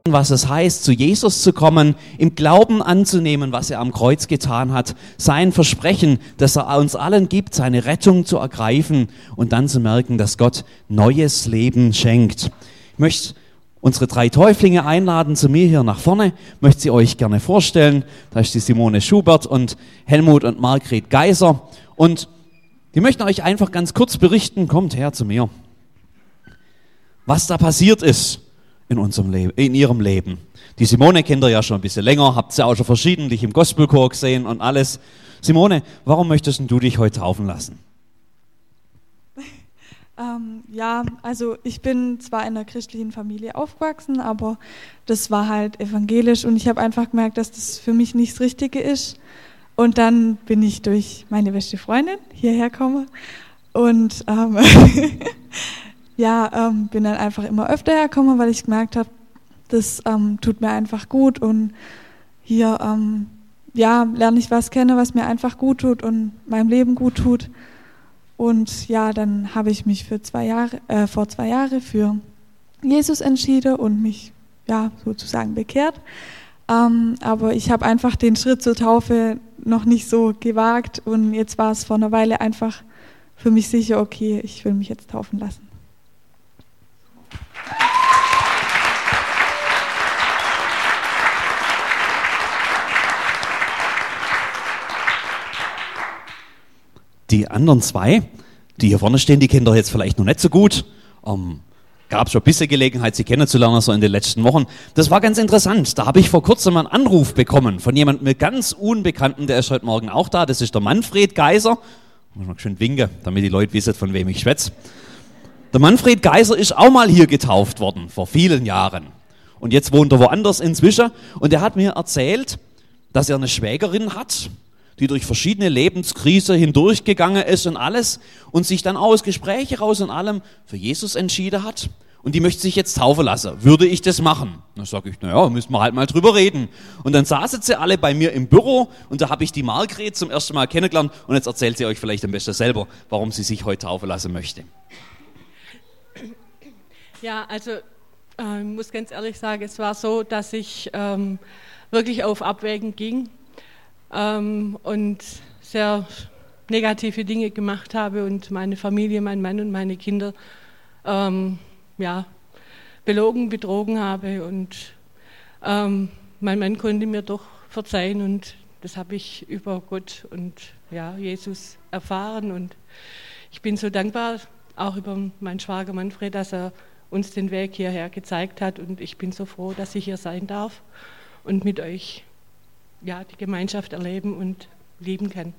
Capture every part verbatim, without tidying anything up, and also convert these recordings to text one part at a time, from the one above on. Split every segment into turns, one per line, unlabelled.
was es heißt, zu Jesus zu kommen, im Glauben anzunehmen, was er am Kreuz getan hat, sein Versprechen, das er uns allen gibt, seine Rettung zu ergreifen und dann zu merken, dass Gott neues Leben schenkt. Ich möchte unsere drei Täuflinge einladen zu mir hier nach vorne, möchte sie euch gerne vorstellen. Da ist die Simone Schubert und Helmut und Margret Geiser und die möchten euch einfach ganz kurz berichten, kommt her zu mir, was da passiert ist in unserem Leben, in ihrem Leben. Die Simone kennt ihr ja schon ein bisschen länger, habt sie auch schon verschiedentlich im Gospelchor gesehen und alles. Simone, warum möchtest du dich heute taufen lassen?
Ähm, ja, also ich bin zwar in einer christlichen Familie aufgewachsen, aber das war halt evangelisch und ich habe einfach gemerkt, dass das für mich nicht das Richtige ist. Und dann bin ich durch meine beste Freundin hierher gekommen und ähm, ja, ähm, bin dann einfach immer öfter hergekommen, weil ich gemerkt habe, das ähm, tut mir einfach gut und hier ähm, ja, lerne ich was kennen, was mir einfach gut tut und meinem Leben gut tut. Und ja, dann habe ich mich für zwei Jahre, äh, vor zwei Jahren für Jesus entschieden und mich ja sozusagen bekehrt. Ähm, aber ich habe einfach den Schritt zur Taufe noch nicht so gewagt und jetzt war es vor einer Weile einfach für mich sicher, okay, ich will mich jetzt taufen lassen.
Die anderen zwei, die hier vorne stehen, die kennen doch jetzt vielleicht noch nicht so gut. Ähm, gab schon ein bisschen Gelegenheit, sie kennenzulernen, so in den letzten Wochen. Das war ganz interessant. Da habe ich vor kurzem einen Anruf bekommen von jemandem mir ganz Unbekannten, der ist heute Morgen auch da. Das ist der Manfred Geiser. Muss mal schön winken, damit die Leute wissen, von wem ich schwätze. Der Manfred Geiser ist auch mal hier getauft worden, vor vielen Jahren. Und jetzt wohnt er woanders inzwischen. Und er hat mir erzählt, dass er eine Schwägerin hat, die durch verschiedene Lebenskrise hindurchgegangen ist und alles und sich dann aus Gespräche raus und allem für Jesus entschieden hat und die möchte sich jetzt taufen lassen. Würde ich das machen? Dann sage ich, naja, müssen wir halt mal drüber reden. Und dann saßen sie alle bei mir im Büro und da habe ich die Margret zum ersten Mal kennengelernt und jetzt erzählt sie euch vielleicht am besten selber, warum sie sich heute taufen lassen möchte.
Ja, also ich äh, muss ganz ehrlich sagen, es war so, dass ich ähm, wirklich auf Abwägen ging. Ähm, und sehr negative Dinge gemacht habe und meine Familie, mein Mann und meine Kinder ähm, ja, belogen, betrogen habe und ähm, mein Mann konnte mir doch verzeihen und das habe ich über Gott und ja, Jesus erfahren und ich bin so dankbar, auch über meinen Schwager Manfred, dass er uns den Weg hierher gezeigt hat und ich bin so froh, dass ich hier sein darf und mit euch ja, die Gemeinschaft erleben und lieben kann.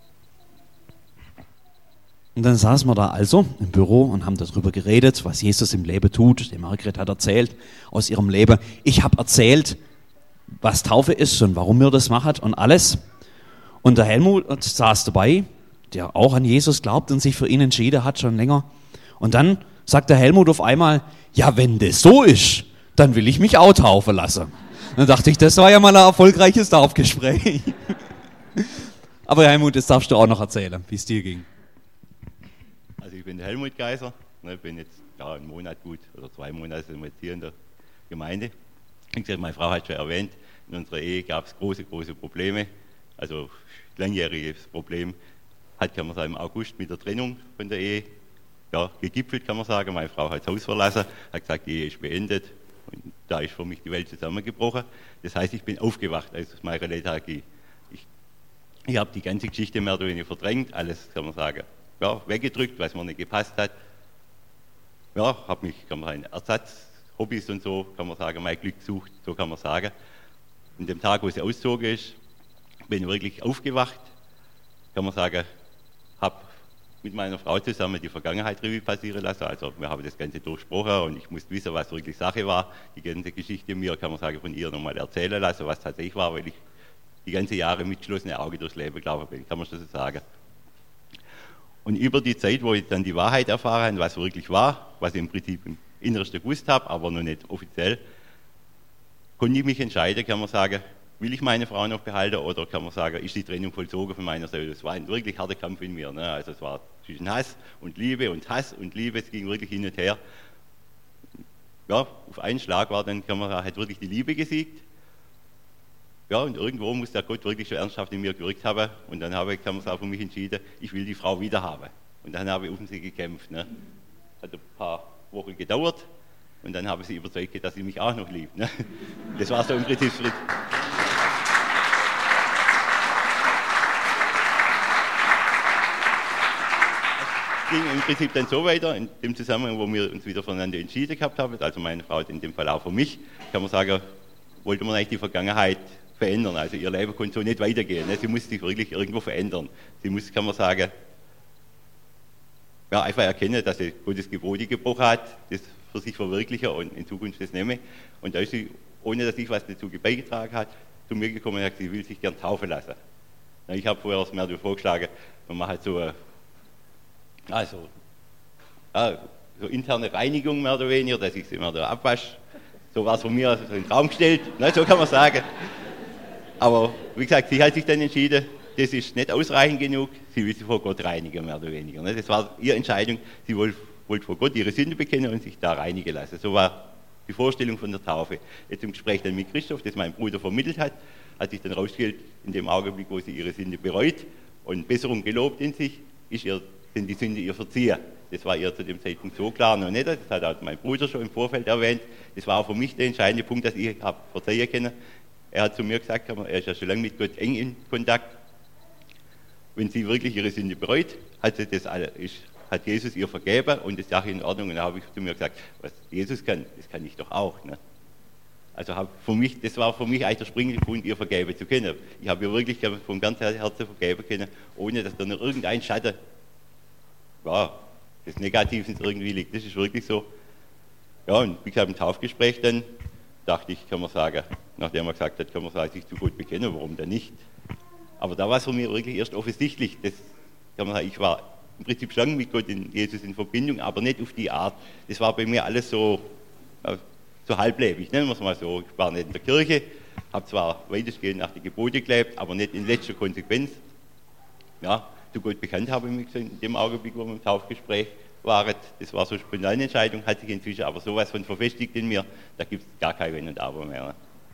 Und dann saßen wir da also im Büro und haben darüber geredet, was Jesus im Leben tut. Die Margret hat erzählt aus ihrem Leben. Ich habe erzählt, was Taufe ist und warum wir das machen und alles. Und der Helmut saß dabei, der auch an Jesus glaubt und sich für ihn entschieden hat, schon länger. Und dann sagt der Helmut auf einmal, ja, wenn das so ist, dann will ich mich auch taufen lassen. Dann dachte ich, das war ja mal ein erfolgreiches Taufgespräch. Aber Helmut, das darfst du auch noch erzählen, wie es dir ging.
Also ich bin der Helmut Geiser, ne, bin jetzt ja, einen Monat gut oder zwei Monate sind wir jetzt hier in der Gemeinde. Wie gesagt, meine Frau hat schon erwähnt, in unserer Ehe gab es große, große Probleme. Also langjähriges Problem hat, kann man sagen, im August mit der Trennung von der Ehe ja, gegipfelt, kann man sagen. Meine Frau hat das Haus verlassen, hat gesagt, die Ehe ist beendet. Und da ist für mich die Welt zusammengebrochen. Das heißt, ich bin aufgewacht aus meiner Lethargie. Ich, ich habe die ganze Geschichte mehr oder weniger verdrängt, alles, kann man sagen, ja, weggedrückt, was mir nicht gepasst hat. Ja, habe mich, kann man sagen, Ersatz, Hobbys und so, kann man sagen, mein Glück gesucht, so kann man sagen. An dem Tag, wo sie ausgezogen ist, bin ich wirklich aufgewacht, kann man sagen, habe mit meiner Frau zusammen die Vergangenheit Revue passieren lassen. Also wir haben das Ganze durchsprochen und ich musste wissen, was wirklich Sache war. Die ganze Geschichte mir, kann man sagen, von ihr nochmal erzählen lassen, was tatsächlich war, weil ich die ganze Jahre mit geschlossenen Augen durchs Leben gelaufen bin, kann man das so sagen. Und über die Zeit, wo ich dann die Wahrheit erfahren habe, was wirklich war, was ich im Prinzip im Innersten gewusst habe, aber noch nicht offiziell, konnte ich mich entscheiden, kann man sagen, will ich meine Frau noch behalten oder kann man sagen, ist die Trennung vollzogen von meiner Seite? Es war ein wirklich harter Kampf in mir. Ne? Also es war zwischen Hass und Liebe und Hass und Liebe, es ging wirklich hin und her. ja, auf einen Schlag war dann, kann man sagen, hat wirklich die Liebe gesiegt. Ja, und irgendwo muss der Gott wirklich schon ernsthaft in mir gewirkt haben. Und dann habe ich, kann man sagen, für mich entschieden, ich will die Frau wieder haben. Und dann habe ich um sie gekämpft. Ne? Hat ein paar Wochen gedauert. Und dann habe ich sie überzeugt, dass sie mich auch noch liebt. Ne? Das war so im Prinzip Schritt. Es ging im Prinzip dann so weiter, in dem Zusammenhang, wo wir uns wieder voneinander entschieden gehabt haben, also meine Frau in dem Fall auch für mich, kann man sagen, wollte man eigentlich die Vergangenheit verändern. Also ihr Leben konnte so nicht weitergehen. Ne? Sie musste sich wirklich irgendwo verändern. Sie muss, kann man sagen, ja, einfach erkennen, dass sie Gottes Gebote gebrochen hat, das für sich verwirklichen und in Zukunft das nehmen. Und da ist sie, ohne dass ich was dazu beigetragen habe, zu mir gekommen und hat gesagt, sie will sich gern taufen lassen. Ich habe vorher das mehr vorgeschlagen, man macht halt so, also, ja, so interne Reinigung mehr oder weniger, dass ich sie immer da abwasche. So war es von mir so in den Raum gestellt, ne, so kann man sagen. Aber wie gesagt, sie hat sich dann entschieden, das ist nicht ausreichend genug, sie will sich vor Gott reinigen, mehr oder weniger. Ne. Das war ihre Entscheidung, sie wollte, wollte vor Gott ihre Sünde bekennen und sich da reinigen lassen. So war die Vorstellung von der Taufe. Jetzt im Gespräch dann mit Christoph, das mein Bruder vermittelt hat, hat sich dann rausgestellt, in dem Augenblick, wo sie ihre Sünde bereut und Besserung gelobt in sich, ist ihr, sind die Sünde ihr verziehen. Das war ihr zu dem Zeitpunkt so klar noch nicht, das hat auch mein Bruder schon im Vorfeld erwähnt. Das war auch für mich der entscheidende Punkt, dass ich habe verzeihen können. Er hat zu mir gesagt, er ist ja schon lange mit Gott eng in Kontakt. Wenn sie wirklich ihre Sünde bereut, hat, sie das, ist, hat Jesus ihr vergeben und das Sache in Ordnung. Und da habe ich zu mir gesagt, was Jesus kann, das kann ich doch auch. Ne? Also hab für mich, das war für mich eigentlich der springende Punkt, ihr vergeben zu können. Ich habe ihr wirklich vom ganzen Herzen vergeben können, ohne dass da noch irgendein Schatten, ja, des Negativen irgendwie liegt. Das ist wirklich so. Ja, und ich habe im Taufgespräch dann, dachte ich, kann man sagen, nachdem er gesagt hat, kann man sagen, sich zu Gott bekennen, warum denn nicht? Aber da war es für mich wirklich erst offensichtlich, das kann man sagen, ich war im Prinzip schon mit Gott in Jesus in Verbindung, aber nicht auf die Art. Das war bei mir alles so, so halblebig, nennen wir es mal so. Ich war nicht in der Kirche, habe zwar weitestgehend nach den Geboten gelebt, aber nicht in letzter Konsequenz. Ja, zu Gott bekannt habe ich mich in dem Augenblick, wo wir im Taufgespräch waren. Das war so eine spontane Entscheidung, hat sich inzwischen aber sowas von verfestigt in mir, da gibt es gar kein Wenn und Aber mehr.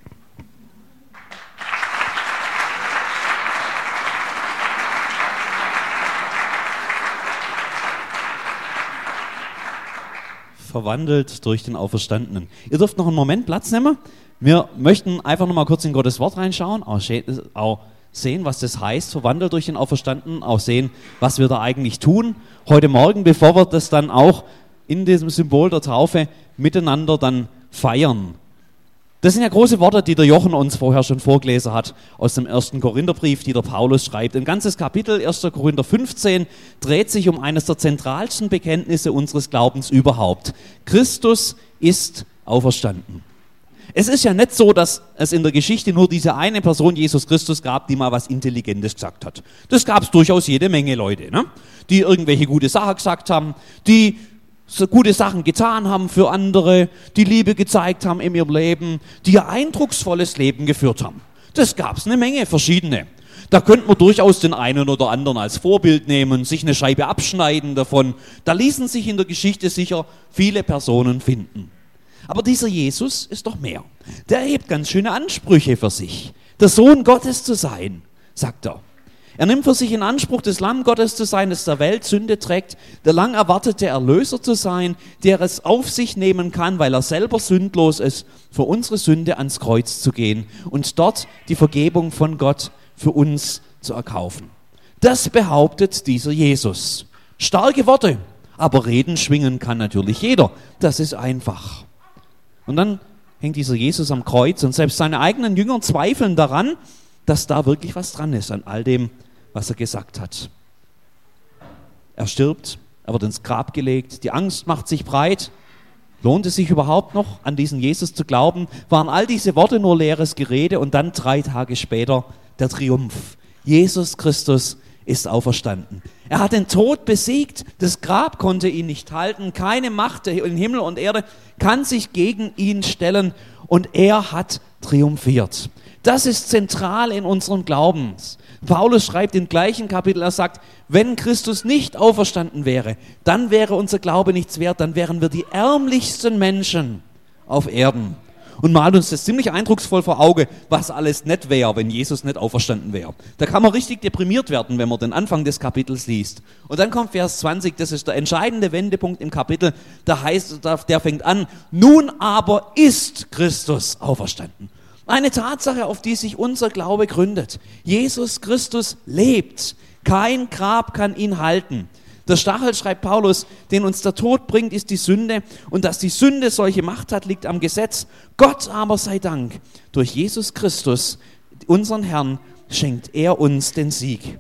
Verwandelt durch den Auferstandenen. Ihr dürft noch einen Moment Platz nehmen. Wir möchten einfach noch mal kurz in Gottes Wort reinschauen, auch sehen, was das heißt, verwandelt durch den Auferstandenen, auch sehen, was wir da eigentlich tun. Heute Morgen, bevor wir das dann auch in diesem Symbol der Taufe miteinander dann feiern. Das sind ja große Worte, die der Jochen uns vorher schon vorgelesen hat aus dem ersten Korintherbrief, die der Paulus schreibt. Ein ganzes Kapitel, erster Korinther fünfzehn, dreht sich um eines der zentralsten Bekenntnisse unseres Glaubens überhaupt. Christus ist auferstanden. Es ist ja nicht so, dass es in der Geschichte nur diese eine Person, Jesus Christus, gab, die mal was Intelligentes gesagt hat. Das gab es durchaus jede Menge Leute, ne? Die irgendwelche gute Sachen gesagt haben, die so gute Sachen getan haben für andere, die Liebe gezeigt haben in ihrem Leben, die ein eindrucksvolles Leben geführt haben. Das gab es eine Menge, verschiedene. Da könnte man durchaus den einen oder anderen als Vorbild nehmen, sich eine Scheibe abschneiden davon. Da ließen sich in der Geschichte sicher viele Personen finden. Aber dieser Jesus ist doch mehr. Der erhebt ganz schöne Ansprüche für sich. Der Sohn Gottes zu sein, sagt er. Er nimmt für sich in Anspruch, das Lamm Gottes zu sein, das der Welt Sünde trägt, der lang erwartete Erlöser zu sein, der es auf sich nehmen kann, weil er selber sündlos ist, für unsere Sünde ans Kreuz zu gehen und dort die Vergebung von Gott für uns zu erkaufen. Das behauptet dieser Jesus. Starke Worte, aber Reden schwingen kann natürlich jeder. Das ist einfach. Und dann hängt dieser Jesus am Kreuz und selbst seine eigenen Jünger zweifeln daran, dass da wirklich was dran ist an all dem, was er gesagt hat. Er stirbt, er wird ins Grab gelegt, die Angst macht sich breit. Lohnt es sich überhaupt noch, an diesen Jesus zu glauben? Waren all diese Worte nur leeres Gerede und dann drei Tage später der Triumph. Jesus Christus ist auferstanden. Er hat den Tod besiegt, das Grab konnte ihn nicht halten, keine Macht in Himmel und Erde kann sich gegen ihn stellen und er hat triumphiert. Das ist zentral in unserem Glauben. Paulus schreibt im gleichen Kapitel, er sagt, wenn Christus nicht auferstanden wäre, dann wäre unser Glaube nichts wert, dann wären wir die ärmlichsten Menschen auf Erden. Und malt uns das ziemlich eindrucksvoll vor Auge, was alles nicht wäre, wenn Jesus nicht auferstanden wäre. Da kann man richtig deprimiert werden, wenn man den Anfang des Kapitels liest. Und dann kommt Vers zwanzig, das ist der entscheidende Wendepunkt im Kapitel, da heißt, der fängt an, nun aber ist Christus auferstanden. Eine Tatsache, auf die sich unser Glaube gründet. Jesus Christus lebt. Kein Grab kann ihn halten. Der Stachel, schreibt Paulus, den uns der Tod bringt, ist die Sünde. Und dass die Sünde solche Macht hat, liegt am Gesetz. Gott aber sei Dank, durch Jesus Christus, unseren Herrn, schenkt er uns den Sieg.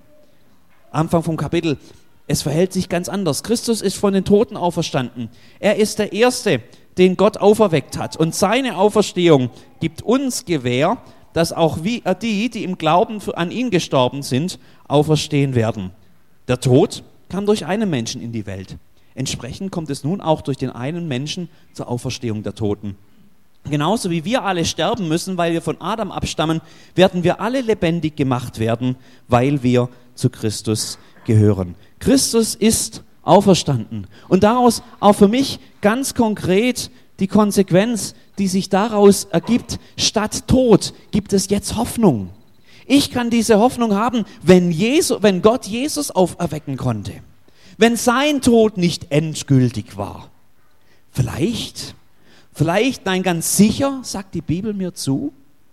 Anfang vom Kapitel, es verhält sich ganz anders. Christus ist von den Toten auferstanden. Er ist der Erste, den Gott auferweckt hat. Und seine Auferstehung gibt uns Gewähr, dass auch die, die im Glauben an ihn gestorben sind, auferstehen werden. Der Tod kam durch einen Menschen in die Welt. Entsprechend kommt es nun auch durch den einen Menschen zur Auferstehung der Toten. Genauso wie wir alle sterben müssen, weil wir von Adam abstammen, werden wir alle lebendig gemacht werden, weil wir zu Christus gehören. Christus ist auferstanden. Und daraus auch für mich ganz konkret die Konsequenz, die sich daraus ergibt, statt Tod gibt es jetzt Hoffnung. Ich kann diese Hoffnung haben, wenn, Jesus, wenn Gott Jesus auferwecken konnte. Wenn sein Tod nicht endgültig war. Vielleicht, vielleicht, nein, ganz sicher, sagt die Bibel mir zu,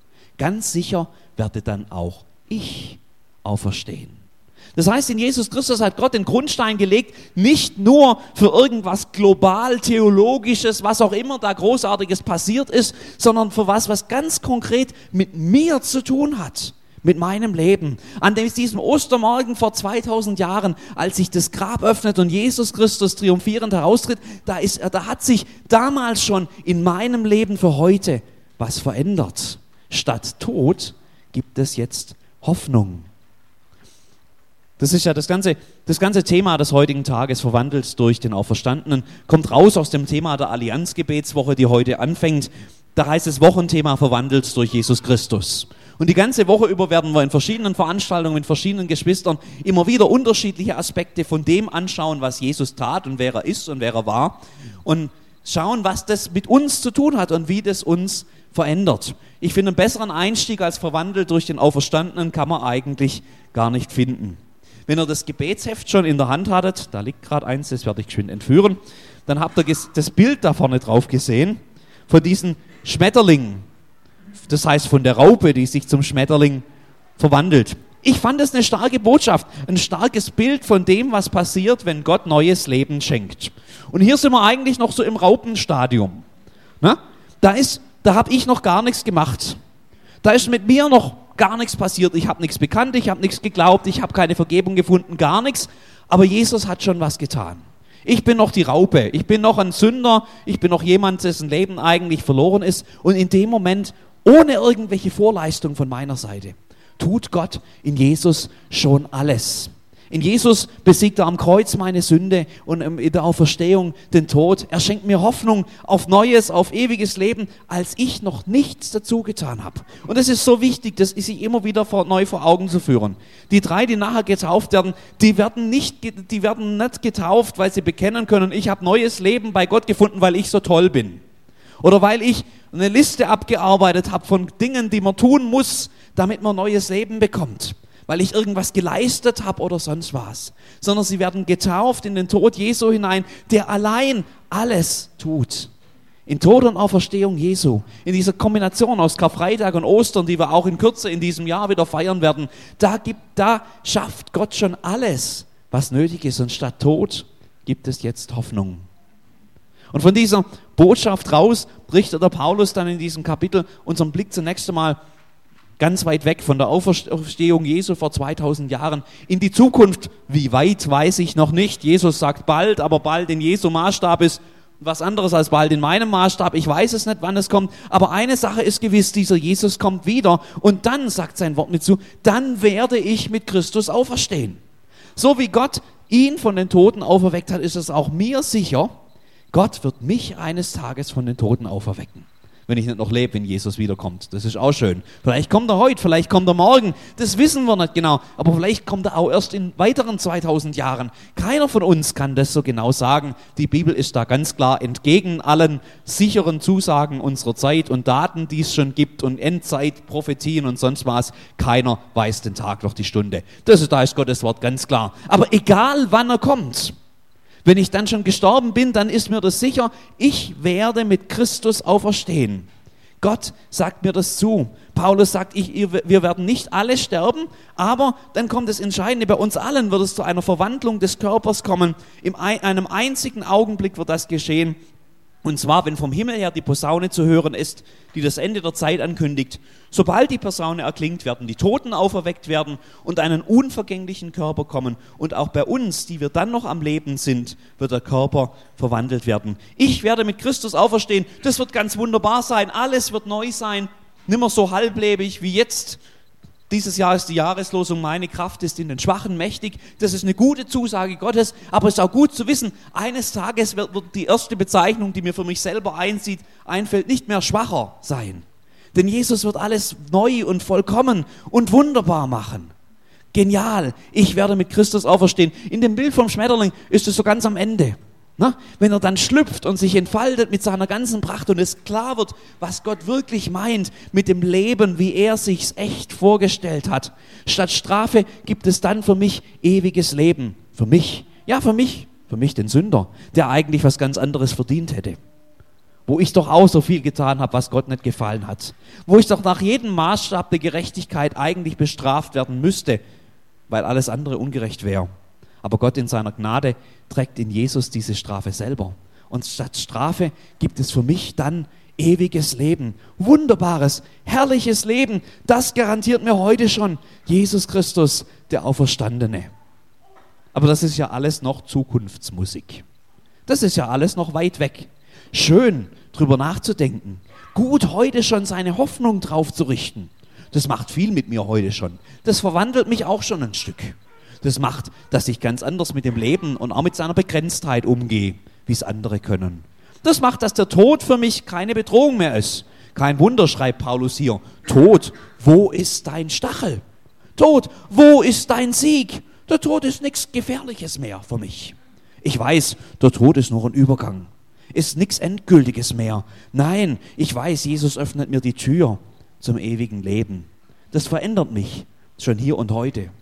ganz sicher werde dann auch ich auferstehen. Das heißt, in Jesus Christus hat Gott den Grundstein gelegt, nicht nur für irgendwas global, theologisches, was auch immer da Großartiges passiert ist, sondern für was, was ganz konkret mit mir zu tun hat. Mit meinem Leben. An diesem Ostermorgen vor zweitausend Jahren, als sich das Grab öffnet und Jesus Christus triumphierend heraustritt, da, ist, da hat sich damals schon in meinem Leben für heute was verändert. Statt Tod gibt es jetzt Hoffnung. Das ist ja das ganze, das ganze Thema des heutigen Tages, verwandelt durch den Auferstandenen, kommt raus aus dem Thema der Allianzgebetswoche, die heute anfängt. Da heißt es Wochenthema verwandelt durch Jesus Christus. Und die ganze Woche über werden wir in verschiedenen Veranstaltungen mit verschiedenen Geschwistern immer wieder unterschiedliche Aspekte von dem anschauen, was Jesus tat und wer er ist und wer er war. Und schauen, was das mit uns zu tun hat und wie das uns verändert. Ich finde, einen besseren Einstieg als verwandelt durch den Auferstandenen kann man eigentlich gar nicht finden. Wenn ihr das Gebetsheft schon in der Hand hattet, da liegt gerade eins, das werde ich geschwind entführen, dann habt ihr das Bild da vorne drauf gesehen, von diesen Schmetterlingen. Das heißt von der Raupe, die sich zum Schmetterling verwandelt. Ich fand das eine starke Botschaft, ein starkes Bild von dem, was passiert, wenn Gott neues Leben schenkt. Und hier sind wir eigentlich noch so im Raupenstadium. Na? Da ist, da habe ich noch gar nichts gemacht. Da ist mit mir noch gar nichts passiert. Ich habe nichts bekannt, ich habe nichts geglaubt, ich habe keine Vergebung gefunden, gar nichts. Aber Jesus hat schon was getan. Ich bin noch die Raupe, ich bin noch ein Sünder, ich bin noch jemand, dessen Leben eigentlich verloren ist. Und in dem Moment, ohne irgendwelche Vorleistung von meiner Seite, tut Gott in Jesus schon alles. In Jesus besiegt er am Kreuz meine Sünde und in der Auferstehung den Tod. Er schenkt mir Hoffnung auf Neues, auf ewiges Leben, als ich noch nichts dazu getan habe. Und es ist so wichtig, das ist sich immer wieder vor, neu vor Augen zu führen. Die drei, die nachher getauft werden, die werden nicht, die werden nicht getauft, weil sie bekennen können, ich habe neues Leben bei Gott gefunden, weil ich so toll bin. Oder weil ich eine Liste abgearbeitet habe von Dingen, die man tun muss, damit man neues Leben bekommt. Weil ich irgendwas geleistet habe oder sonst was. Sondern sie werden getauft in den Tod Jesu hinein, der allein alles tut. In Tod und Auferstehung Jesu. In dieser Kombination aus Karfreitag und Ostern, die wir auch in Kürze in diesem Jahr wieder feiern werden, da, gibt, da schafft Gott schon alles, was nötig ist. Und statt Tod gibt es jetzt Hoffnung. Und von dieser Botschaft raus richtet der Paulus dann in diesem Kapitel unseren Blick zunächst einmal ganz weit weg von der Auferstehung Jesu vor zweitausend Jahren in die Zukunft. Wie weit, weiß ich noch nicht. Jesus sagt bald, aber bald in Jesu Maßstab ist was anderes als bald in meinem Maßstab. Ich weiß es nicht, wann es kommt. Aber eine Sache ist gewiss, dieser Jesus kommt wieder. Und dann, sagt sein Wort mit zu, dann werde ich mit Christus auferstehen. So wie Gott ihn von den Toten auferweckt hat, ist es auch mir sicher, Gott wird mich eines Tages von den Toten auferwecken. wenn ich nicht noch lebe, wenn Jesus wiederkommt. Das ist auch schön. Vielleicht kommt er heute, vielleicht kommt er morgen. Das wissen wir nicht genau. Aber vielleicht kommt er auch erst in weiteren zweitausend Jahren. Keiner von uns kann das so genau sagen. Die Bibel ist da ganz klar entgegen allen sicheren Zusagen unserer Zeit und Daten, die es schon gibt und Endzeit, Prophetien und sonst was. Keiner weiß den Tag noch die Stunde. Das ist, da ist Gottes Wort ganz klar. Aber egal, wann er kommt, wenn ich dann schon gestorben bin, dann ist mir das sicher, ich werde mit Christus auferstehen. Gott sagt mir das zu. Paulus sagt, ich, wir werden nicht alle sterben, aber dann kommt das Entscheidende, bei uns allen wird es zu einer Verwandlung des Körpers kommen. In einem einzigen Augenblick wird das geschehen. Und zwar, wenn vom Himmel her die Posaune zu hören ist, die das Ende der Zeit ankündigt. Sobald die Posaune erklingt, werden die Toten auferweckt werden und einen unvergänglichen Körper kommen. Und auch bei uns, die wir dann noch am Leben sind, wird der Körper verwandelt werden. Ich werde mit Christus auferstehen. Das wird ganz wunderbar sein. Alles wird neu sein. Nimmer so halblebig wie jetzt. Dieses Jahr ist die Jahreslosung, meine Kraft ist in den Schwachen mächtig. Das ist eine gute Zusage Gottes, aber es ist auch gut zu wissen, eines Tages wird, wird die erste Bezeichnung, die mir für mich selber einzieht, einfällt, nicht mehr schwacher sein. Denn Jesus wird alles neu und vollkommen und wunderbar machen. Genial, ich werde mit Christus auferstehen. In dem Bild vom Schmetterling ist es so ganz am Ende. Na, wenn er dann schlüpft und sich entfaltet mit seiner ganzen Pracht und es klar wird, was Gott wirklich meint mit dem Leben, wie er sich's echt vorgestellt hat. Statt Strafe gibt es dann für mich ewiges Leben. Für mich, ja für mich, für mich den Sünder, der eigentlich was ganz anderes verdient hätte. Wo ich doch auch so viel getan habe, was Gott nicht gefallen hat. Wo ich doch nach jedem Maßstab der Gerechtigkeit eigentlich bestraft werden müsste, weil alles andere ungerecht wäre. Aber Gott in seiner Gnade trägt in Jesus diese Strafe selber. Und statt Strafe gibt es für mich dann ewiges Leben. Wunderbares, herrliches Leben. Das garantiert mir heute schon Jesus Christus, der Auferstandene. Aber das ist ja alles noch Zukunftsmusik. Das ist ja alles noch weit weg. Schön, drüber nachzudenken. Gut, heute schon seine Hoffnung drauf zu richten. Das macht viel mit mir heute schon. Das verwandelt mich auch schon ein Stück. Das macht, dass ich ganz anders mit dem Leben und auch mit seiner Begrenztheit umgehe, wie es andere können. Das macht, dass der Tod für mich keine Bedrohung mehr ist. Kein Wunder, schreibt Paulus hier. Tod, wo ist dein Stachel? Tod, wo ist dein Sieg? Der Tod ist nichts Gefährliches mehr für mich. Ich weiß, der Tod ist nur ein Übergang. Ist nichts Endgültiges mehr. Nein, ich weiß, Jesus öffnet mir die Tür zum ewigen Leben. Das verändert mich schon hier und heute.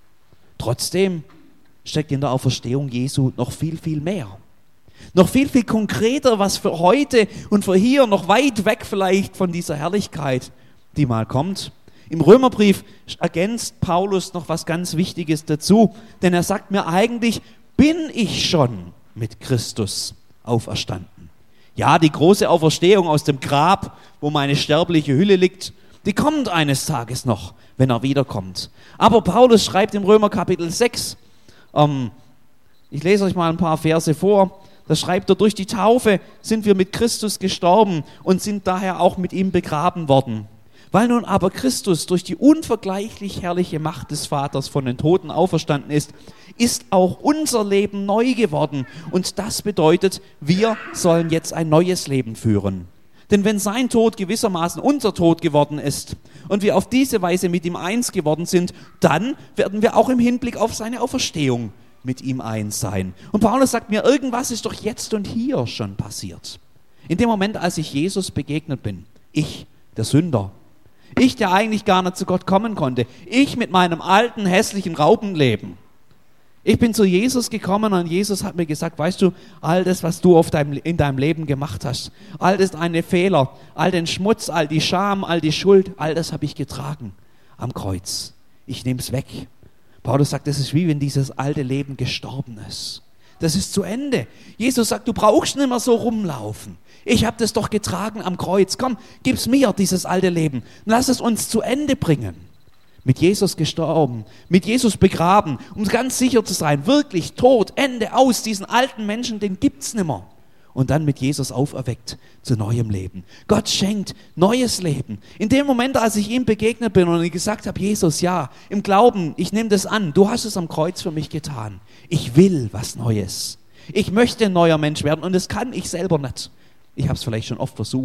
Trotzdem steckt in der Auferstehung Jesu noch viel, viel mehr. Noch viel, viel konkreter, was für heute und für hier noch weit weg vielleicht von dieser Herrlichkeit, die mal kommt. Im Römerbrief ergänzt Paulus noch was ganz Wichtiges dazu, denn er sagt mir eigentlich, bin ich schon mit Christus auferstanden. Ja, die große Auferstehung aus dem Grab, wo meine sterbliche Hülle liegt, die kommt eines Tages noch, wenn er wiederkommt. Aber Paulus schreibt im Römer Kapitel sechs, ähm, ich lese euch mal ein paar Verse vor, da schreibt er, durch die Taufe sind wir mit Christus gestorben und sind daher auch mit ihm begraben worden. Weil nun aber Christus durch die unvergleichlich herrliche Macht des Vaters von den Toten auferstanden ist, ist auch unser Leben neu geworden. Und das bedeutet, wir sollen jetzt ein neues Leben führen. Denn wenn sein Tod gewissermaßen unser Tod geworden ist und wir auf diese Weise mit ihm eins geworden sind, dann werden wir auch im Hinblick auf seine Auferstehung mit ihm eins sein. Und Paulus sagt mir, irgendwas ist doch jetzt und hier schon passiert. In dem Moment, als ich Jesus begegnet bin, ich, der Sünder, ich, der eigentlich gar nicht zu Gott kommen konnte, ich mit meinem alten, hässlichen Raupenleben, ich bin zu Jesus gekommen und Jesus hat mir gesagt, weißt du, all das, was du auf deinem, in deinem Leben gemacht hast, all das deine Fehler, all den Schmutz, all die Scham, all die Schuld, all das habe ich getragen am Kreuz. Ich nehme es weg. Paulus sagt, das ist wie wenn dieses alte Leben gestorben ist. Das ist zu Ende. Jesus sagt, du brauchst nicht mehr so rumlaufen. Ich habe das doch getragen am Kreuz. Komm, gib's mir, dieses alte Leben. Lass es uns zu Ende bringen. Mit Jesus gestorben, mit Jesus begraben, um ganz sicher zu sein, wirklich tot, Ende aus, diesen alten Menschen, den gibt's nimmer. Und dann mit Jesus auferweckt zu neuem Leben. Gott schenkt neues Leben. In dem Moment, als ich ihm begegnet bin und ich gesagt habe, Jesus, ja, im Glauben, ich nehme das an, du hast es am Kreuz für mich getan. Ich will was Neues. Ich möchte ein neuer Mensch werden und das kann ich selber nicht. Ich habe es vielleicht schon oft versucht,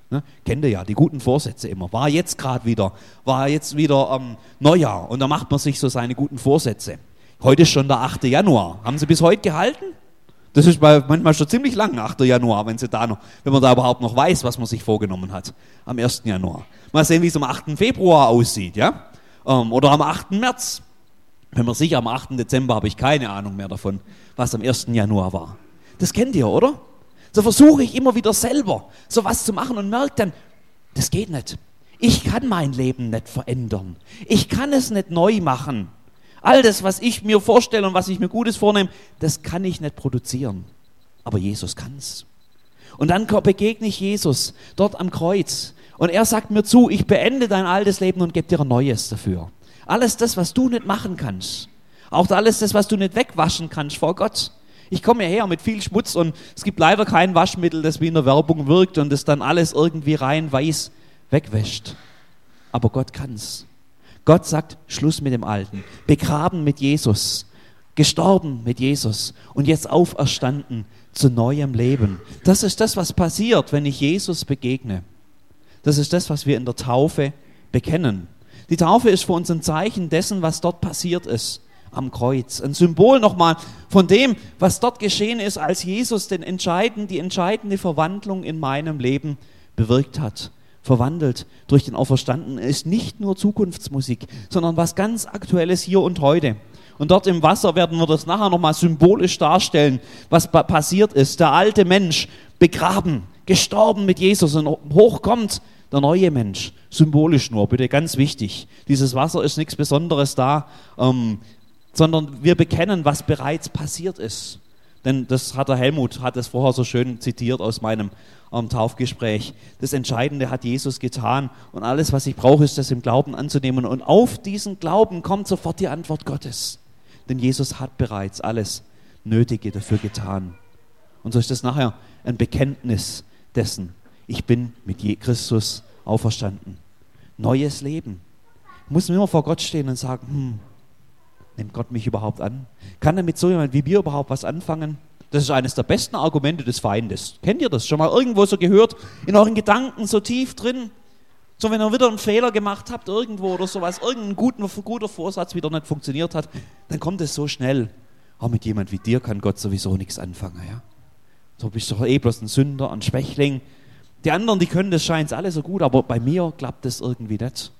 Ne? Kennt ihr ja, die guten Vorsätze immer. War jetzt gerade wieder, war jetzt wieder ähm, Neujahr und da macht man sich so seine guten Vorsätze. Heute ist schon der achte Januar. Haben Sie bis heute gehalten? Das ist bei, manchmal schon ziemlich lang, achter Januar, wenn, sie da noch, wenn man da überhaupt noch weiß, was man sich vorgenommen hat am ersten Januar. Mal sehen, wie es am achten Februar aussieht, ja? Ähm, oder am achten März. Wenn man sicher, am achten Dezember habe ich keine Ahnung mehr davon, was am ersten Januar war. Das kennt ihr, oder? So versuche ich immer wieder selber so was zu machen und merke dann, das geht nicht. Ich kann mein Leben nicht verändern. Ich kann es nicht neu machen. All das, was ich mir vorstelle und was ich mir Gutes vornehme, das kann ich nicht produzieren. Aber Jesus kann es. Und dann begegne ich Jesus dort am Kreuz. Und er sagt mir zu, ich beende dein altes Leben und gebe dir ein neues dafür. Alles das, was du nicht machen kannst. Auch alles das, was du nicht wegwaschen kannst vor Gott. Ich komme hierher mit viel Schmutz und es gibt leider kein Waschmittel, das wie in der Werbung wirkt und das dann alles irgendwie rein weiß wegwäscht. Aber Gott kann's. Gott sagt, Schluss mit dem Alten, begraben mit Jesus, gestorben mit Jesus und jetzt auferstanden zu neuem Leben. Das ist das, was passiert, wenn ich Jesus begegne. Das ist das, was wir in der Taufe bekennen. Die Taufe ist für uns ein Zeichen dessen, was dort passiert ist am Kreuz. Ein Symbol nochmal von dem, was dort geschehen ist, als Jesus den entscheidenden, die entscheidende Verwandlung in meinem Leben bewirkt hat. Verwandelt durch den Auferstandenen ist nicht nur Zukunftsmusik, sondern was ganz Aktuelles hier und heute. Und dort im Wasser werden wir das nachher nochmal symbolisch darstellen, was pa- passiert ist. Der alte Mensch begraben, gestorben mit Jesus und hoch kommt der neue Mensch. Symbolisch nur, bitte ganz wichtig. Dieses Wasser ist nichts Besonderes da, ähm, sondern wir bekennen, was bereits passiert ist. Denn das hat der Helmut, hat es vorher so schön zitiert aus meinem ähm, Taufgespräch. Das Entscheidende hat Jesus getan und alles, was ich brauche, ist das im Glauben anzunehmen. Und auf diesen Glauben kommt sofort die Antwort Gottes. Denn Jesus hat bereits alles Nötige dafür getan. Und so ist das nachher ein Bekenntnis dessen. Ich bin mit Christus auferstanden. Neues Leben. Ich muss immer vor Gott stehen und sagen, hm, nimmt Gott mich überhaupt an? Kann er mit so jemand wie mir überhaupt was anfangen? Das ist eines der besten Argumente des Feindes. Kennt ihr das? Schon mal irgendwo so gehört? In euren Gedanken so tief drin? So, wenn ihr wieder einen Fehler gemacht habt irgendwo oder sowas, irgendein guter, guter Vorsatz wieder nicht funktioniert hat, dann kommt es so schnell. Auch mit jemand wie dir kann Gott sowieso nichts anfangen. Ja? So bist du doch eh bloß ein Sünder, ein Schwächling. Die anderen, die können das, scheint alle so gut, aber bei mir klappt das irgendwie nicht.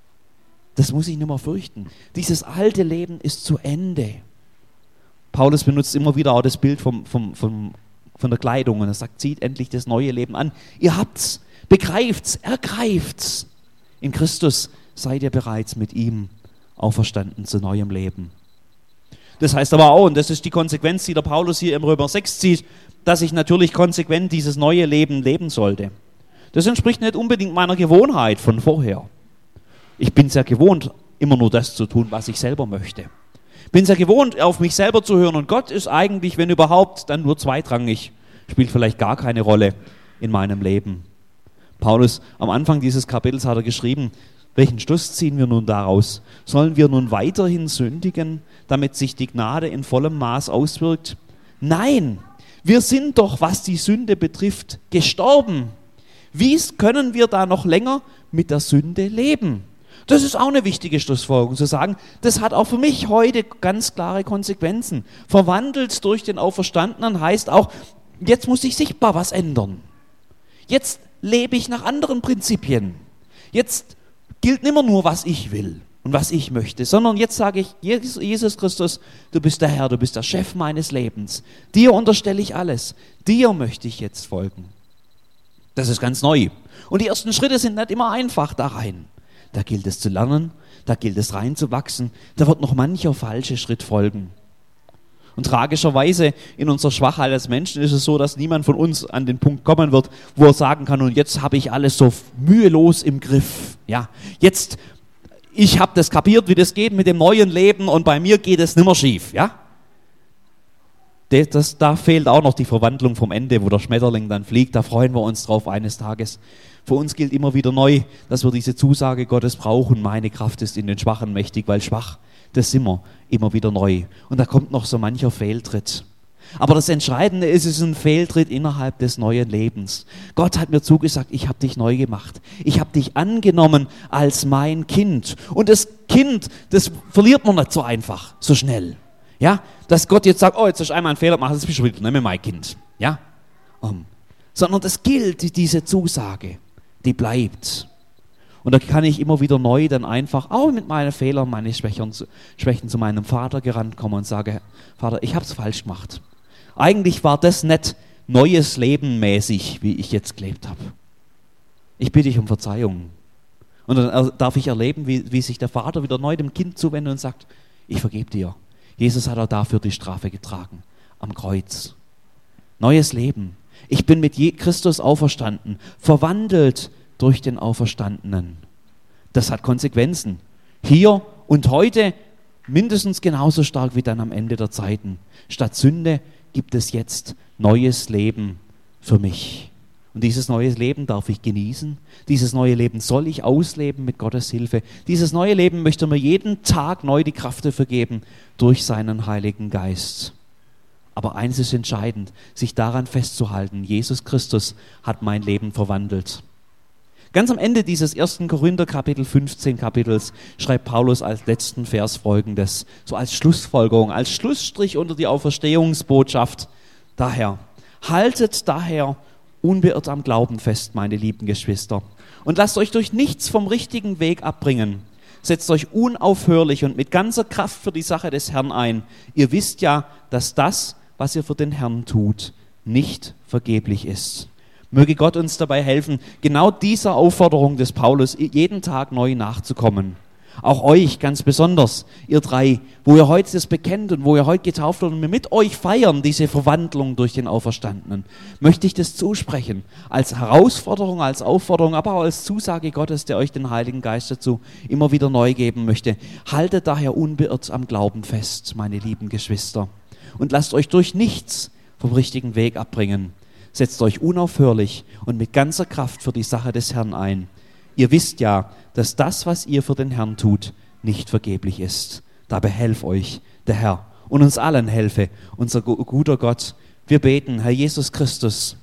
Das muss ich nicht mehr fürchten. Dieses alte Leben ist zu Ende. Paulus benutzt immer wieder auch das Bild vom, vom, vom, von der Kleidung und er sagt, zieht endlich das neue Leben an. Ihr habt's, begreift's, ergreift's. In Christus seid ihr bereits mit ihm auferstanden zu neuem Leben. Das heißt aber auch, und das ist die Konsequenz, die der Paulus hier im Römer sechs zieht, dass ich natürlich konsequent dieses neue Leben leben sollte. Das entspricht nicht unbedingt meiner Gewohnheit von vorher. Ich bin sehr gewohnt, immer nur das zu tun, was ich selber möchte. Ich bin sehr gewohnt, auf mich selber zu hören und Gott ist eigentlich, wenn überhaupt, dann nur zweitrangig, spielt vielleicht gar keine Rolle in meinem Leben. Paulus, am Anfang dieses Kapitels hat er geschrieben, welchen Schluss ziehen wir nun daraus? Sollen wir nun weiterhin sündigen, damit sich die Gnade in vollem Maß auswirkt? Nein, wir sind doch, was die Sünde betrifft, gestorben. Wie können wir da noch länger mit der Sünde leben? Das ist auch eine wichtige Schlussfolgerung, zu sagen, das hat auch für mich heute ganz klare Konsequenzen. Verwandelt durch den Auferstandenen heißt auch, jetzt muss sich sichtbar was ändern. Jetzt lebe ich nach anderen Prinzipien. Jetzt gilt nicht mehr nur, was ich will und was ich möchte, sondern jetzt sage ich, Jesus Christus, du bist der Herr, du bist der Chef meines Lebens. Dir unterstelle ich alles. Dir möchte ich jetzt folgen. Das ist ganz neu. Und die ersten Schritte sind nicht immer einfach da rein. Da gilt es zu lernen, da gilt es reinzuwachsen, da wird noch mancher falsche Schritt folgen. Und tragischerweise in unserer Schwachheit als Menschen ist es so, dass niemand von uns an den Punkt kommen wird, wo er sagen kann, und jetzt habe ich alles so mühelos im Griff. Ja, jetzt, ich habe das kapiert, wie das geht mit dem neuen Leben und bei mir geht es nimmer schief. Ja? Das, das, da fehlt auch noch die Verwandlung vom Ende, wo der Schmetterling dann fliegt, da freuen wir uns drauf eines Tages. Für uns gilt immer wieder neu, dass wir diese Zusage Gottes brauchen, meine Kraft ist in den Schwachen mächtig, weil schwach, das sind wir immer wieder neu. Und da kommt noch so mancher Fehltritt. Aber das Entscheidende ist, es ist ein Fehltritt innerhalb des neuen Lebens. Gott hat mir zugesagt, ich habe dich neu gemacht. Ich habe dich angenommen als mein Kind. Und das Kind, das verliert man nicht so einfach, so schnell. Ja, dass Gott jetzt sagt, oh, jetzt hast du einmal einen Fehler gemacht, jetzt bist du wieder nicht mehr mein Kind. Ja, um, sondern das gilt, diese Zusage, die bleibt. Und da kann ich immer wieder neu dann einfach, auch mit meinen Fehlern, meine Schwächen, Schwächen zu meinem Vater gerannt kommen und sage, Vater, ich habe es falsch gemacht. Eigentlich war das nicht neues Leben mäßig, wie ich jetzt gelebt habe. Ich bitte dich um Verzeihung. Und dann darf ich erleben, wie, wie sich der Vater wieder neu dem Kind zuwendet und sagt, ich vergebe dir. Jesus hat auch dafür die Strafe getragen, am Kreuz. Neues Leben. Ich bin mit Christus auferstanden, verwandelt durch den Auferstandenen. Das hat Konsequenzen. Hier und heute mindestens genauso stark wie dann am Ende der Zeiten. Statt Sünde gibt es jetzt neues Leben für mich. Und dieses neue Leben darf ich genießen. Dieses neue Leben soll ich ausleben mit Gottes Hilfe. Dieses neue Leben möchte mir jeden Tag neu die Kraft dafür geben durch seinen Heiligen Geist. Aber eines ist entscheidend, sich daran festzuhalten, Jesus Christus hat mein Leben verwandelt. Ganz am Ende dieses ersten Korinther Kapitel fünfzehn Kapitels schreibt Paulus als letzten Vers Folgendes, so als Schlussfolgerung, als Schlussstrich unter die Auferstehungsbotschaft. Daher, haltet daher unbeirrt am Glauben fest, meine lieben Geschwister, und lasst euch durch nichts vom richtigen Weg abbringen. Setzt euch unaufhörlich und mit ganzer Kraft für die Sache des Herrn ein. Ihr wisst ja, dass das, was ihr für den Herrn tut, nicht vergeblich ist. Möge Gott uns dabei helfen, genau dieser Aufforderung des Paulus jeden Tag neu nachzukommen. Auch euch ganz besonders, ihr drei, wo ihr heute das bekennt und wo ihr heute getauft werdet und wir mit euch feiern, diese Verwandlung durch den Auferstandenen, möchte ich das zusprechen, als Herausforderung, als Aufforderung, aber auch als Zusage Gottes, der euch den Heiligen Geist dazu immer wieder neu geben möchte. Haltet daher unbeirrt am Glauben fest, meine lieben Geschwister, und lasst euch durch nichts vom richtigen Weg abbringen. Setzt euch unaufhörlich und mit ganzer Kraft für die Sache des Herrn ein. Ihr wisst ja, dass das, was ihr für den Herrn tut, nicht vergeblich ist. Dabei helft euch der Herr und uns allen helfe unser guter Gott. Wir beten, Herr Jesus Christus,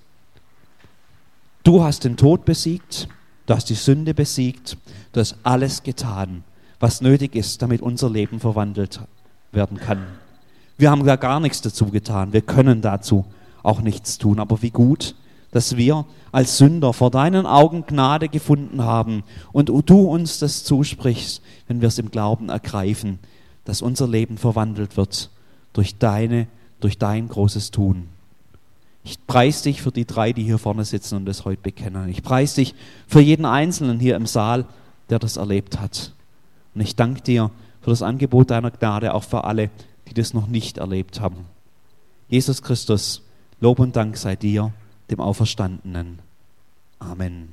du hast den Tod besiegt, du hast die Sünde besiegt, du hast alles getan, was nötig ist, damit unser Leben verwandelt werden kann. Wir haben da gar nichts dazu getan, wir können dazu auch nichts tun, aber wie gut, dass wir als Sünder vor deinen Augen Gnade gefunden haben und du uns das zusprichst, wenn wir es im Glauben ergreifen, dass unser Leben verwandelt wird durch deine, durch dein großes Tun. Ich preise dich für die drei, die hier vorne sitzen und das heute bekennen. Ich preise dich für jeden Einzelnen hier im Saal, der das erlebt hat. Und ich danke dir für das Angebot deiner Gnade, auch für alle, die das noch nicht erlebt haben. Jesus Christus, Lob und Dank sei dir, dem Auferstandenen. Amen.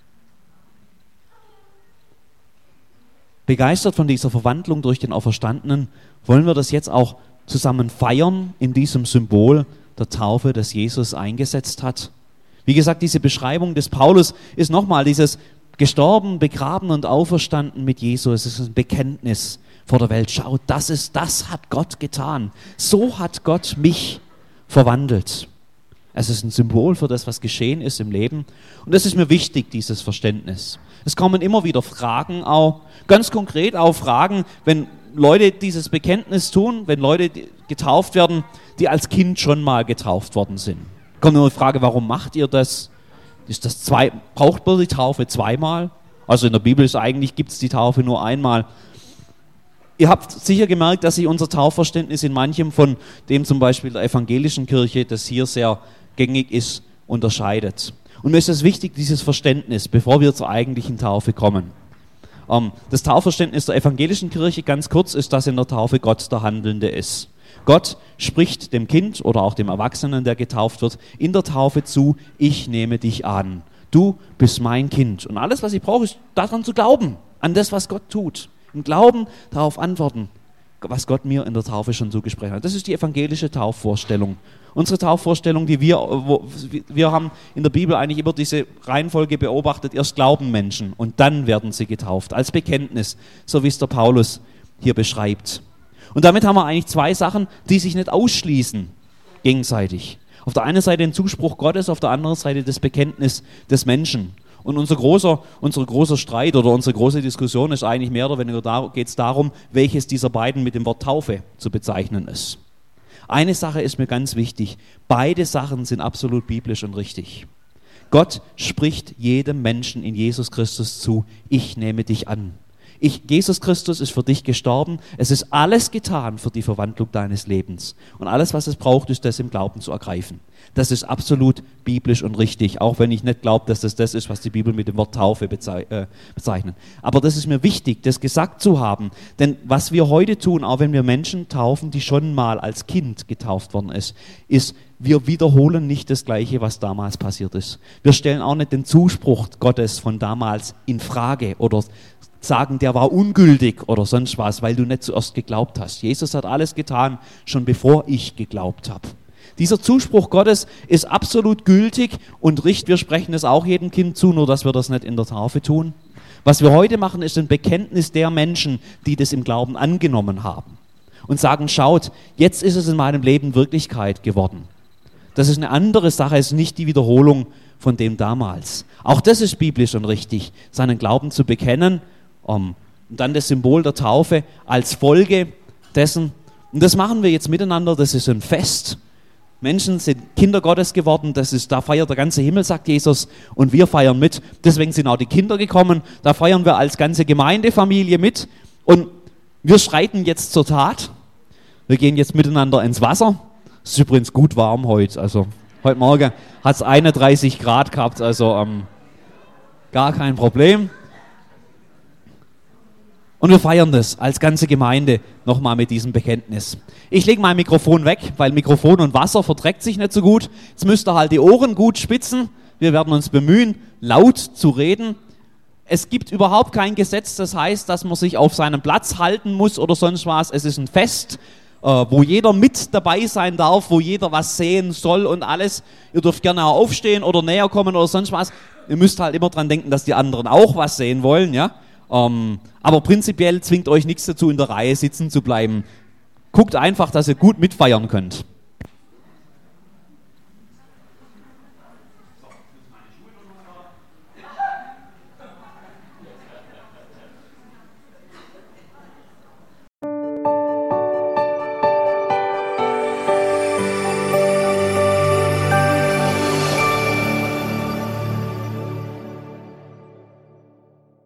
Begeistert von dieser Verwandlung durch den Auferstandenen wollen wir das jetzt auch zusammen feiern in diesem Symbol der Taufe, das Jesus eingesetzt hat. Wie gesagt, diese Beschreibung des Paulus ist nochmal dieses gestorben, begraben und auferstanden mit Jesus. Es ist ein Bekenntnis vor der Welt. Schaut, das ist, das hat Gott getan. So hat Gott mich verwandelt. Es ist ein Symbol für das, was geschehen ist im Leben. Und das ist mir wichtig, dieses Verständnis. Es kommen immer wieder Fragen, auch ganz konkret auch Fragen, wenn Leute dieses Bekenntnis tun, wenn Leute getauft werden, die als Kind schon mal getauft worden sind. Kommt immer die Frage, warum macht ihr das? Ist das zwei, braucht man die Taufe zweimal? Also in der Bibel ist eigentlich, gibt es die Taufe nur einmal. Ihr habt sicher gemerkt, dass sich unser Taufverständnis in manchem von dem zum Beispiel der evangelischen Kirche, das hier sehr gängig ist, unterscheidet. Und mir ist es wichtig, dieses Verständnis, bevor wir zur eigentlichen Taufe kommen. Ähm, das Taufverständnis der evangelischen Kirche, ganz kurz, ist, dass in der Taufe Gott der Handelnde ist. Gott spricht dem Kind oder auch dem Erwachsenen, der getauft wird, in der Taufe zu, ich nehme dich an. Du bist mein Kind. Und alles, was ich brauche, ist daran zu glauben, an das, was Gott tut. Im Glauben darauf antworten, was Gott mir in der Taufe schon zugesprochen hat. Das ist die evangelische Taufvorstellung. Unsere Taufvorstellung, die wir, wo, wir haben in der Bibel eigentlich immer diese Reihenfolge beobachtet, erst glauben Menschen und dann werden sie getauft, als Bekenntnis, so wie es der Paulus hier beschreibt. Und damit haben wir eigentlich zwei Sachen, die sich nicht ausschließen. gegenseitig. Auf der einen Seite den Zuspruch Gottes, auf der anderen Seite das Bekenntnis des Menschen. Und unser großer, unser großer Streit oder unsere große Diskussion ist eigentlich mehr oder weniger, da, geht es darum, welches dieser beiden mit dem Wort Taufe zu bezeichnen ist. Eine Sache ist mir ganz wichtig, beide Sachen sind absolut biblisch und richtig. Gott spricht jedem Menschen in Jesus Christus zu, ich nehme dich an. Ich, Jesus Christus ist für dich gestorben, es ist alles getan für die Verwandlung deines Lebens. Und alles, was es braucht, ist das im Glauben zu ergreifen. Das ist absolut biblisch und richtig, auch wenn ich nicht glaube, dass das das ist, was die Bibel mit dem Wort Taufe bezeichnet. Aber das ist mir wichtig, das gesagt zu haben. Denn was wir heute tun, auch wenn wir Menschen taufen, die schon mal als Kind getauft worden ist, ist, wir wiederholen nicht das Gleiche, was damals passiert ist. Wir stellen auch nicht den Zuspruch Gottes von damals in Frage oder sagen, der war ungültig oder sonst was, weil du nicht zuerst geglaubt hast. Jesus hat alles getan, schon bevor ich geglaubt habe. Dieser Zuspruch Gottes ist absolut gültig und richtig. Wir sprechen es auch jedem Kind zu, nur dass wir das nicht in der Taufe tun. Was wir heute machen, ist ein Bekenntnis der Menschen, die das im Glauben angenommen haben und sagen, schaut, jetzt ist es in meinem Leben Wirklichkeit geworden. Das ist eine andere Sache, es ist nicht die Wiederholung von dem damals. Auch das ist biblisch und richtig, seinen Glauben zu bekennen, um, und dann das Symbol der Taufe als Folge dessen. Und das machen wir jetzt miteinander, das ist ein Fest. Menschen sind Kinder Gottes geworden, das ist, da feiert der ganze Himmel, sagt Jesus, und wir feiern mit. Deswegen sind auch die Kinder gekommen, da feiern wir als ganze Gemeindefamilie mit. Und wir schreiten jetzt zur Tat. Wir gehen jetzt miteinander ins Wasser. Es ist übrigens gut warm heute, also heute Morgen hat es einunddreißig Grad gehabt, also ähm, gar kein Problem. Und wir feiern das als ganze Gemeinde nochmal mit diesem Bekenntnis. Ich lege mein Mikrofon weg, weil Mikrofon und Wasser verträgt sich nicht so gut. Jetzt müsst ihr halt die Ohren gut spitzen. Wir werden uns bemühen, laut zu reden. Es gibt überhaupt kein Gesetz, das heißt, dass man sich auf seinem Platz halten muss oder sonst was. Es ist ein Fest, wo jeder mit dabei sein darf, wo jeder was sehen soll und alles. Ihr dürft gerne auch aufstehen oder näher kommen oder sonst was. Ihr müsst halt immer dran denken, dass die anderen auch was sehen wollen, ja. Um, aber prinzipiell zwingt euch nichts dazu, in der Reihe sitzen zu bleiben. Guckt einfach, dass ihr gut mitfeiern könnt.